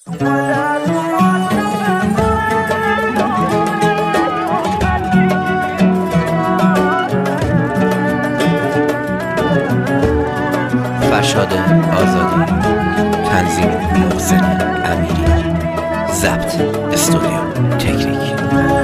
فرشاد آزادی، تنظیم محسن امیری، ضبط استودیو تکنیک.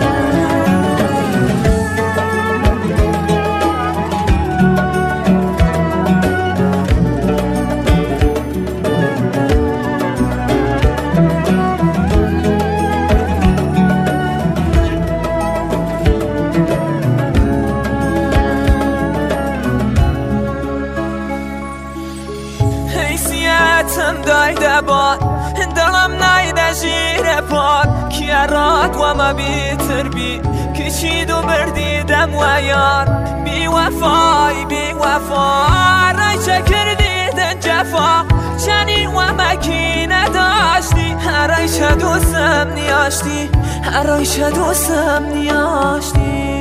حیثیتم دایده باد دلم نایده زیر پاد که راد و ما بیتر بی کشید و بردیدم و یار بی وفای بی وفا رایچه کردیدن جفا چنین و مکینه داشتی رایچه دوستم نیاشتی رایچه دوستم نیاشتی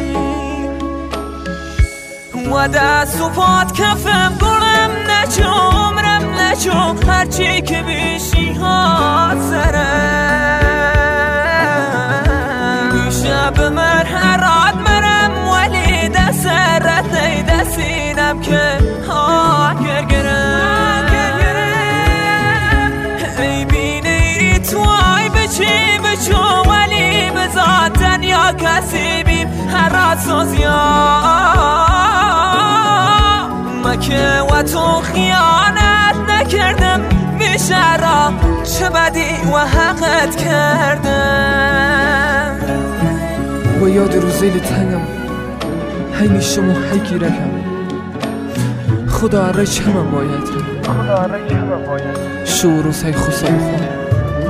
و دست و پاد کفم گلم نچو عمرم نچو هرچی که بیشی هات سرم میشه به من هرات مرم ولی دست رد نیده سینم که گرگرم ای بینی توی بچی بچو ولی بذاتن یا کسی بیم هرات سوزیان که و تو خیانت نکردم میشه را چه بدی و حقت کردم و یاد روزیل تنگم هی نیشم و هی گیرکم خدا اره چه من باید شعور و سی خسای خود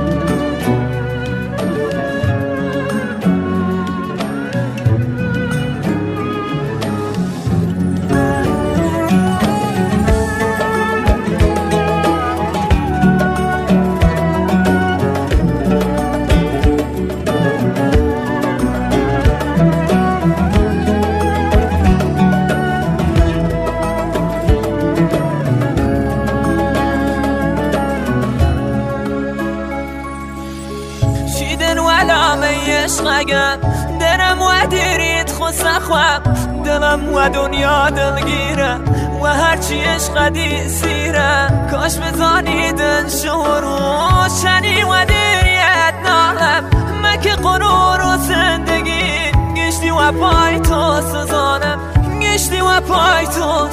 عشقگم درم و دیرید خوصه خواب دلم و دنیا دلگیره و هرچی عشق دی سیره کاش بزانیدن شعور و شنی و دیریت نالم مک قرور و زندگی گشتی و پای تو سزانم گشتی و پای تو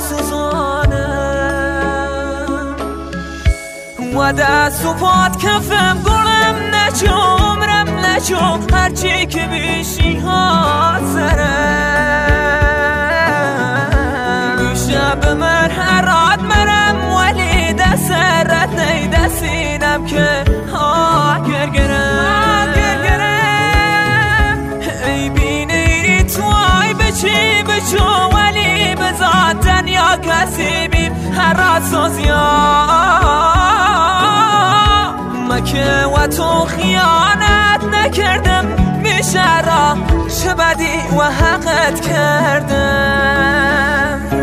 سزانم و دست و پاد کفم گلم نچو عمرم نچو هرچی که بیشی ها سرم میشه به من هرات مرم ولی دست رد نیده سینم که گرگرم ای بینی توی بچی بچو ولی بذاتن یا کسی بیم هرات سوزیان که و تو خیانت نکردم میشه را چه بدی و حقت کردم